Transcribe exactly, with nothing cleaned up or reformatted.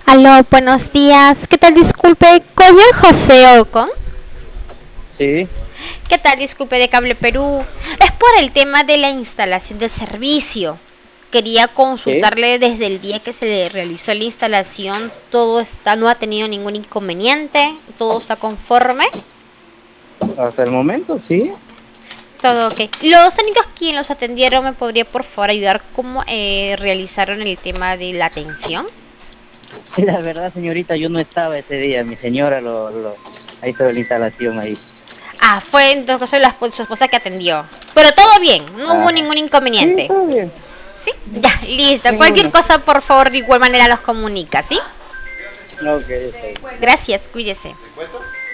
Aló, buenos días. ¿Qué tal? Disculpe, ¿con el José Ocon? Sí, ¿Qué tal? Disculpe de Cable Perú. Es por el tema de la instalación del servicio. Quería sí, consultarle desde el día que se le realizó la instalación. Todo está, no ha tenido ningún inconveniente. Todo está conforme. hasta el momento sí. Todo ok. Los técnicos quienes los atendieron, ¿me podría por favor ayudar cómo eh, realizaron el tema de la atención? La verdad, señorita, yo no estaba ese día, mi señora lo, lo ahí hizo la instalación ahí. Ah, fue entonces la, su esposa que atendió. Pero todo bien, no hubo Ajá. ningún Sí, inconveniente. todo bien. ¿Sí? Ya, listo. Cualquier Ninguno. cosa, por favor, de igual manera los comunica, ¿sí? Ok, está bien. Gracias, cuídese.